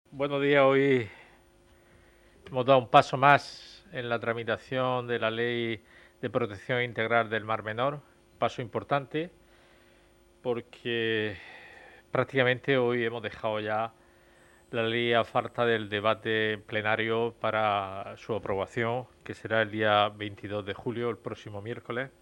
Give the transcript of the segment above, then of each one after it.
Buenos días. Hoy hemos dado un paso más en la tramitación de la Ley de Protección Integral del Mar Menor. Paso importante porque prácticamente hoy hemos dejado ya la ley a falta del debate plenario para su aprobación, que será el día 22 de julio, el próximo miércoles.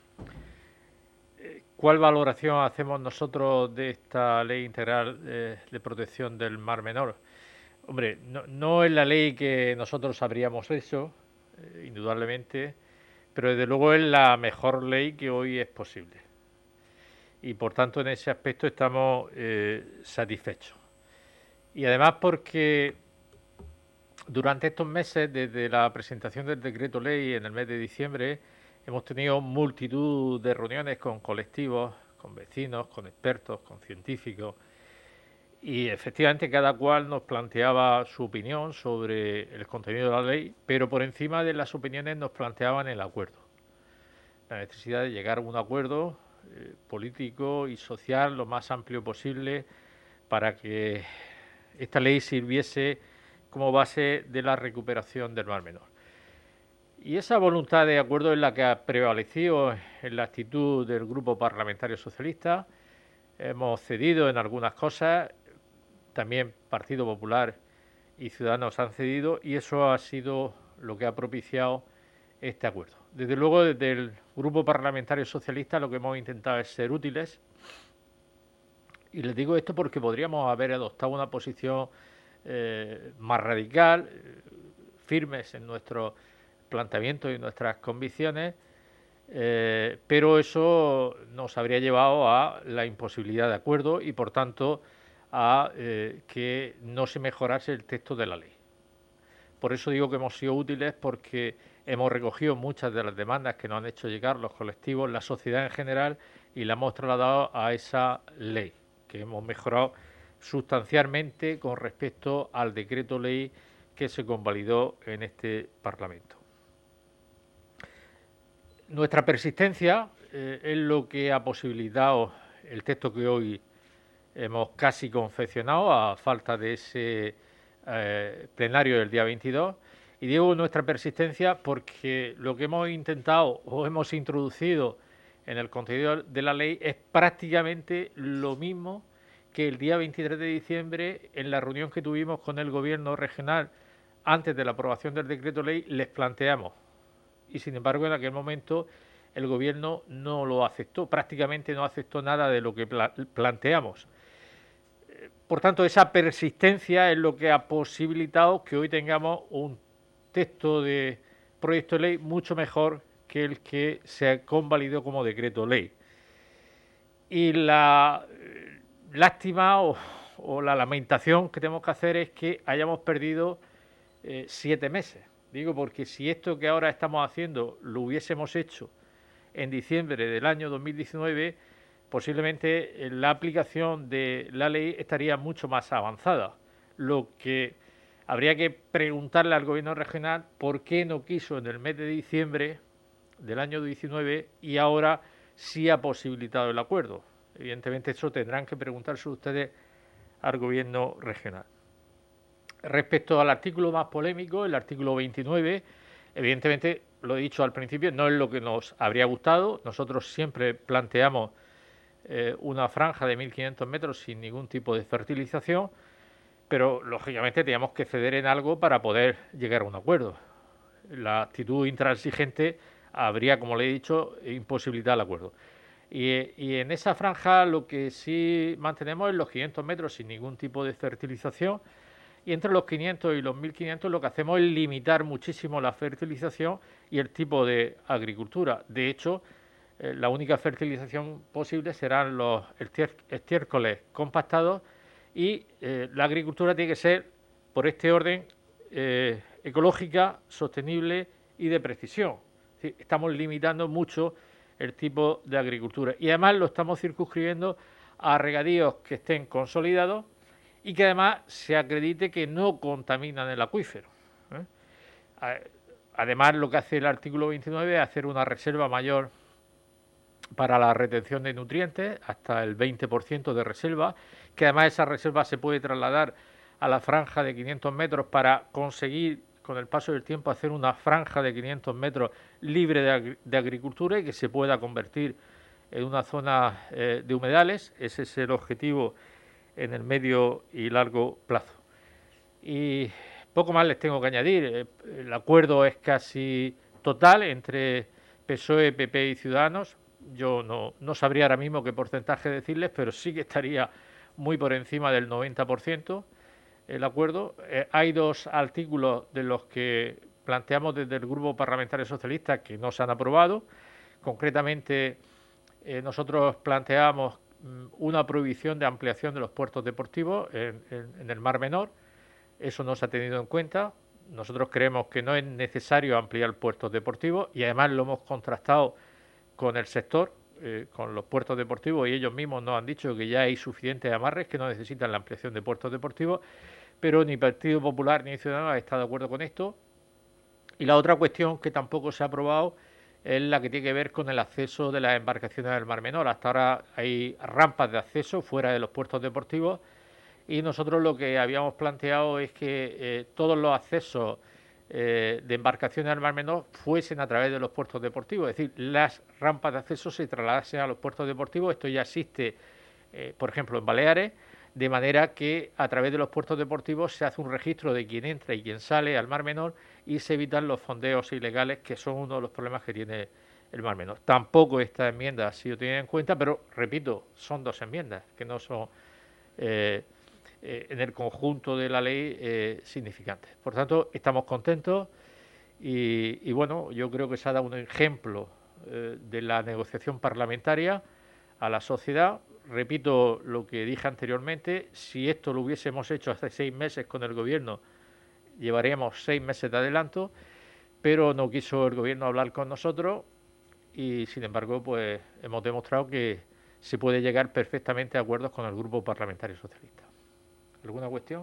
¿Cuál valoración hacemos nosotros de esta ley integral de protección del Mar Menor? Hombre, no es la ley que nosotros habríamos hecho, indudablemente, pero desde luego es la mejor ley que hoy es posible. Y por tanto en ese aspecto estamos satisfechos. Y además porque durante estos meses, desde la presentación del decreto ley en el mes de diciembre, hemos tenido multitud de reuniones con colectivos, con vecinos, con expertos, con científicos, y efectivamente cada cual nos planteaba su opinión sobre el contenido de la ley, pero por encima de las opiniones nos planteaban el acuerdo, la necesidad de llegar a un acuerdo político y social lo más amplio posible para que esta ley sirviese como base de la recuperación del Mar Menor. Y esa voluntad de acuerdo es la que ha prevalecido en la actitud del Grupo Parlamentario Socialista. Hemos cedido en algunas cosas, también Partido Popular y Ciudadanos han cedido, y eso ha sido lo que ha propiciado este acuerdo. Desde luego, desde el Grupo Parlamentario Socialista lo que hemos intentado es ser útiles, y les digo esto porque podríamos haber adoptado una posición más radical, firmes en nuestro planteamiento y nuestras convicciones, pero eso nos habría llevado a la imposibilidad de acuerdo y por tanto a que no se mejorase el texto de la ley. Por eso digo que hemos sido útiles, porque hemos recogido muchas de las demandas que nos han hecho llegar los colectivos, la sociedad en general, y la hemos trasladado a esa ley, que hemos mejorado sustancialmente con respecto al decreto ley que se convalidó en este Parlamento. Nuestra persistencia es lo que ha posibilitado el texto que hoy hemos casi confeccionado a falta de ese plenario del día 22. Y digo nuestra persistencia porque lo que hemos intentado o hemos introducido en el contenido de la ley es prácticamente lo mismo que el día 23 de diciembre, en la reunión que tuvimos con el Gobierno regional antes de la aprobación del decreto ley, les planteamos. Y sin embargo, en aquel momento el Gobierno no lo aceptó, prácticamente no aceptó nada de lo que planteamos. Por tanto, esa persistencia es lo que ha posibilitado que hoy tengamos un texto de proyecto de ley mucho mejor que el que se convalidó como decreto ley. Y la lástima o la lamentación que tenemos que hacer es que hayamos perdido 7 meses. Digo, porque si esto que ahora estamos haciendo lo hubiésemos hecho en diciembre del año 2019, posiblemente la aplicación de la ley estaría mucho más avanzada. Lo que habría que preguntarle al Gobierno regional por qué no quiso en el mes de diciembre del año 19 y ahora sí ha posibilitado el acuerdo. Evidentemente eso tendrán que preguntarse ustedes al Gobierno regional. Respecto al artículo más polémico, el artículo 29, evidentemente, lo he dicho al principio, no es lo que nos habría gustado. Nosotros siempre planteamos una franja de 1.500 metros sin ningún tipo de fertilización, pero lógicamente teníamos que ceder en algo para poder llegar a un acuerdo. La actitud intransigente habría, como le he dicho, imposibilitado el acuerdo. Y en esa franja lo que sí mantenemos es los 500 metros sin ningún tipo de fertilización, y entre los 500 y los 1.500 lo que hacemos es limitar muchísimo la fertilización y el tipo de agricultura. De hecho, la única fertilización posible serán los estiércoles compactados y la agricultura tiene que ser, por este orden, ecológica, sostenible y de precisión. Es decir, estamos limitando mucho el tipo de agricultura y además lo estamos circunscribiendo a regadíos que estén consolidados y que además se acredite que no contaminan el acuífero. Además, lo que hace el artículo 29 es hacer una reserva mayor para la retención de nutrientes, hasta el 20% de reserva, que además esa reserva se puede trasladar a la franja de 500 metros para conseguir, con el paso del tiempo, hacer una franja de 500 metros libre de agricultura y que se pueda convertir en una zona de humedales. Ese es el objetivo en el medio y largo plazo. Y poco más les tengo que añadir. El acuerdo es casi total entre PSOE, PP y Ciudadanos. Yo no sabría ahora mismo qué porcentaje decirles, pero sí que estaría muy por encima del 90% el acuerdo. Hay dos artículos de los que planteamos desde el Grupo Parlamentario Socialista que no se han aprobado. Concretamente, nosotros planteamos una prohibición de ampliación de los puertos deportivos en el Mar Menor. Eso no se ha tenido en cuenta. Nosotros creemos que no es necesario ampliar puertos deportivos y además lo hemos contrastado con el sector, con los puertos deportivos, y ellos mismos nos han dicho que ya hay suficientes amarres, que no necesitan la ampliación de puertos deportivos, pero ni Partido Popular ni Ciudadanos está de acuerdo con esto. Y la otra cuestión que tampoco se ha aprobado es la que tiene que ver con el acceso de las embarcaciones del Mar Menor. Hasta ahora hay rampas de acceso fuera de los puertos deportivos y nosotros lo que habíamos planteado es que todos los accesos de embarcaciones al Mar Menor fuesen a través de los puertos deportivos, es decir, las rampas de acceso se trasladasen a los puertos deportivos. Esto ya existe, por ejemplo, en Baleares, de manera que a través de los puertos deportivos se hace un registro de quién entra y quién sale al Mar Menor y se evitan los fondeos ilegales, que son uno de los problemas que tiene el Mar Menor. Tampoco esta enmienda ha sido tenida en cuenta, pero repito, son dos enmiendas que no son en el conjunto de la ley significantes. Por tanto, estamos contentos y bueno, yo creo que se ha dado un ejemplo de la negociación parlamentaria a la sociedad. Repito lo que dije anteriormente, si esto lo hubiésemos hecho hace 6 meses con el Gobierno, llevaríamos 6 meses de adelanto, pero no quiso el Gobierno hablar con nosotros y, sin embargo, pues hemos demostrado que se puede llegar perfectamente a acuerdos con el Grupo Parlamentario Socialista. ¿Alguna cuestión?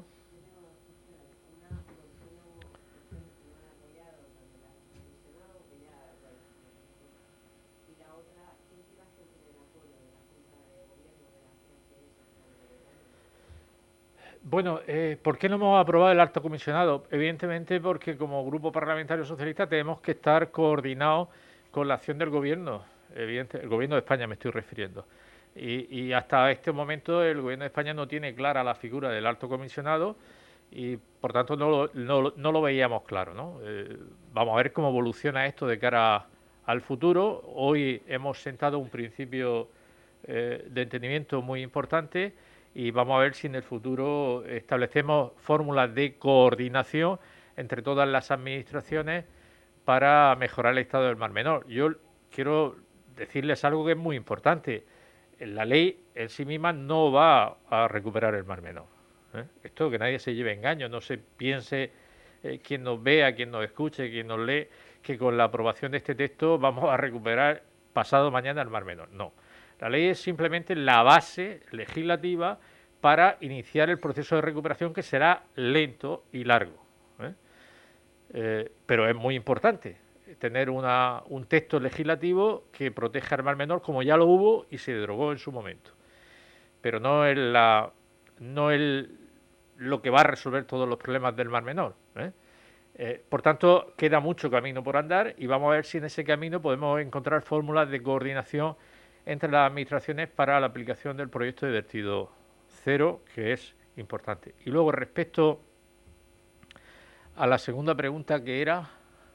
Bueno, ¿por qué no hemos aprobado el alto comisionado? Evidentemente porque como Grupo Parlamentario Socialista tenemos que estar coordinados con la acción del Gobierno, el Gobierno de España me estoy refiriendo. Y hasta este momento el Gobierno de España no tiene clara la figura del alto comisionado y por tanto no lo veíamos claro, ¿no? Vamos a ver cómo evoluciona esto de cara al futuro. Hoy hemos sentado un principio de entendimiento muy importante y vamos a ver si en el futuro establecemos fórmulas de coordinación entre todas las administraciones para mejorar el estado del Mar Menor. Yo quiero decirles algo que es muy importante. La ley en sí misma no va a recuperar el Mar Menor. Esto que nadie se lleve engaño, no se piense quien nos vea, quien nos escuche, quien nos lee, que con la aprobación de este texto vamos a recuperar pasado mañana el Mar Menor. No. La ley es simplemente la base legislativa para iniciar el proceso de recuperación, que será lento y largo. Pero es muy importante tener un texto legislativo que proteja al Mar Menor, como ya lo hubo y se derogó en su momento. Pero no es lo que va a resolver todos los problemas del Mar Menor. Por tanto, queda mucho camino por andar y vamos a ver si en ese camino podemos encontrar fórmulas de coordinación entre las administraciones para la aplicación del proyecto de vertido cero, que es importante. Y luego, respecto a la segunda pregunta, que era...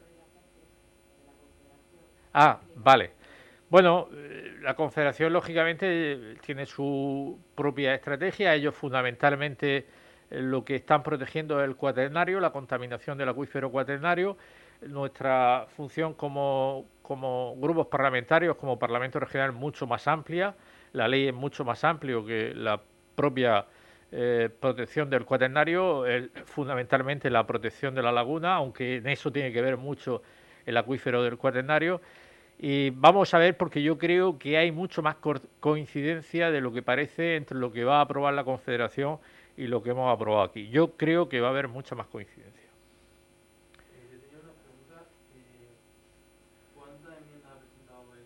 Vale. Bueno, la Confederación lógicamente tiene su propia estrategia. Ellos fundamentalmente lo que están protegiendo es el cuaternario, la contaminación del acuífero cuaternario. Nuestra función como grupos parlamentarios, como Parlamento Regional, es mucho más amplia. La ley es mucho más amplia que la propia protección del cuaternario, fundamentalmente la protección de la laguna, aunque en eso tiene que ver mucho el acuífero del cuaternario. Y vamos a ver, porque yo creo que hay mucho más coincidencia de lo que parece entre lo que va a aprobar la Confederación y lo que hemos aprobado aquí. Yo creo que va a haber mucha más coincidencia. Yo tenía una pregunta. ¿Cuántas enmiendas ha presentado el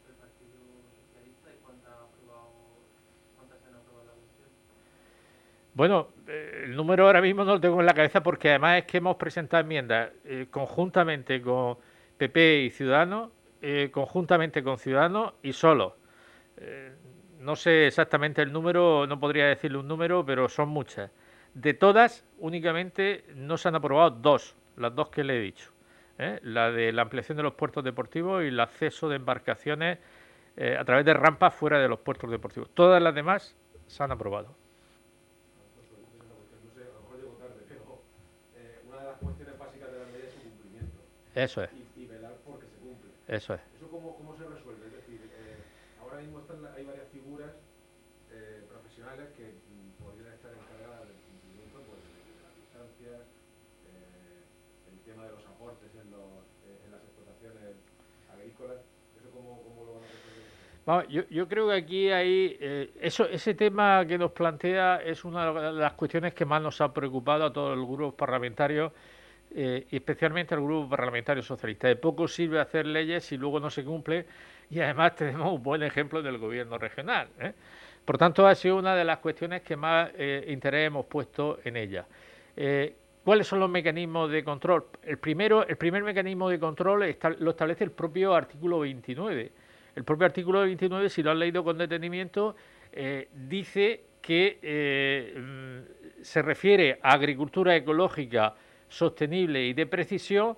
Partido Socialista y cuántas se han aprobado en la comisión? Bueno, el número ahora mismo no lo tengo en la cabeza porque además es que hemos presentado enmiendas conjuntamente con PP y Ciudadanos, conjuntamente con Ciudadanos y solo. Eh, no sé exactamente el número, no podría decirle un número, pero son muchas. De todas, únicamente no se han aprobado dos, las dos que le he dicho. La de la ampliación de los puertos deportivos y el acceso de embarcaciones a través de rampas fuera de los puertos deportivos. Todas las demás se han aprobado. No sé, a lo mejor llego tarde, pero una de las cuestiones básicas de la ley es su cumplimiento Eso es, y velar porque se cumple. eso es. ¿Eso cómo se resuelve? Es decir, ahora mismo hay varias figuras profesionales que podrían estar encargadas del cumplimiento pues, de las distancias, el tema de los aportes en las explotaciones agrícolas. ¿Eso cómo lo van a resolver? Vamos, yo creo que aquí hay ese tema que nos plantea es una de las cuestiones que más nos ha preocupado a todos los grupos parlamentarios y especialmente al grupo parlamentario socialista. De poco sirve hacer leyes si luego no se cumple y además tenemos un buen ejemplo del gobierno regional. Por tanto, ha sido una de las cuestiones que más interés hemos puesto en ella. ¿Cuáles son los mecanismos de control? El primer mecanismo de control lo establece el propio artículo 29. El propio artículo 29, si lo han leído con detenimiento, dice que se refiere a agricultura ecológica sostenible y de precisión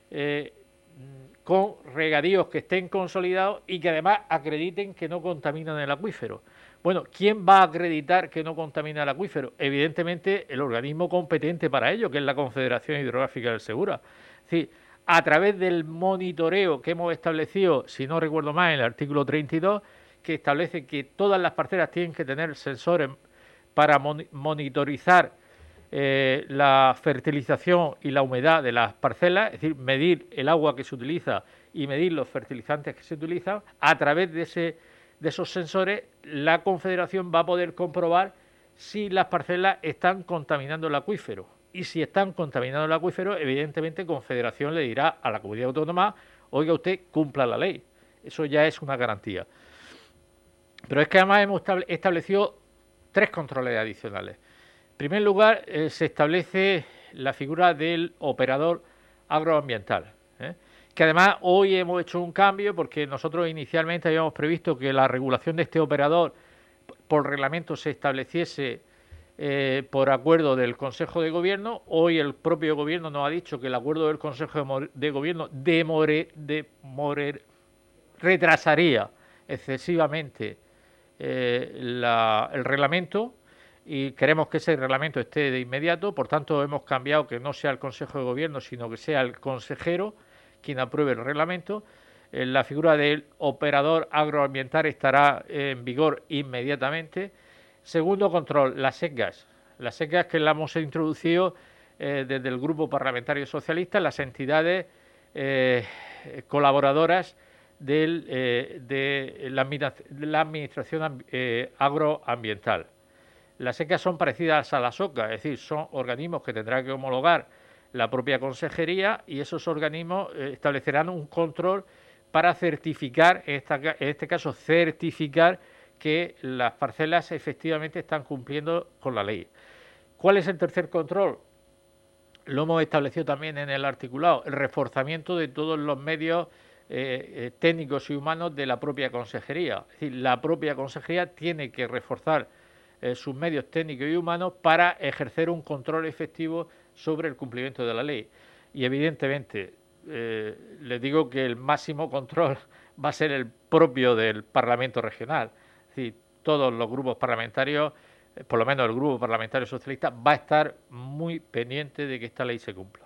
con regadíos que estén consolidados y que además acrediten que no contaminan el acuífero. Bueno, ¿quién va a acreditar que no contamina el acuífero? Evidentemente el organismo competente para ello, que es la Confederación Hidrográfica del Segura. Es decir, a través del monitoreo que hemos establecido, si no recuerdo mal, en el artículo 32, que establece que todas las parcelas tienen que tener sensores para monitorizar la fertilización y la humedad de las parcelas, es decir, medir el agua que se utiliza y medir los fertilizantes que se utilizan. A través de esos sensores, la Confederación va a poder comprobar si las parcelas están contaminando el acuífero. Y si están contaminando el acuífero, evidentemente Confederación le dirá a la comunidad autónoma: oiga, usted cumpla la ley. Eso ya es una garantía. Pero es que además hemos establecido 3 controles adicionales. En primer lugar, se establece la figura del operador agroambiental, que además hoy hemos hecho un cambio porque nosotros inicialmente habíamos previsto que la regulación de este operador por reglamento se estableciese por acuerdo del Consejo de Gobierno. Hoy el propio Gobierno nos ha dicho que el acuerdo del Consejo de Gobierno retrasaría excesivamente el reglamento y queremos que ese reglamento esté de inmediato. Por tanto, hemos cambiado que no sea el Consejo de Gobierno, sino que sea el consejero quien apruebe el reglamento. La figura del operador agroambiental estará en vigor inmediatamente. Segundo control, las SECGAS. Las SECGAS que la hemos introducido desde el Grupo Parlamentario Socialista, las entidades colaboradoras de la Administración Agroambiental. Las SECGAS son parecidas a las OCA, es decir, son organismos que tendrá que homologar la propia consejería y esos organismos establecerán un control para certificar, en este caso certificar que las parcelas efectivamente están cumpliendo con la ley. ¿Cuál es el tercer control? Lo hemos establecido también en el articulado: el reforzamiento de todos los medios técnicos y humanos de la propia consejería. Es decir, la propia consejería tiene que reforzar sus medios técnicos y humanos para ejercer un control efectivo sobre el cumplimiento de la ley. Y evidentemente, les digo que el máximo control va a ser el propio del Parlamento Regional. Es decir, todos los grupos parlamentarios, por lo menos el Grupo Parlamentario Socialista, va a estar muy pendiente de que esta ley se cumpla.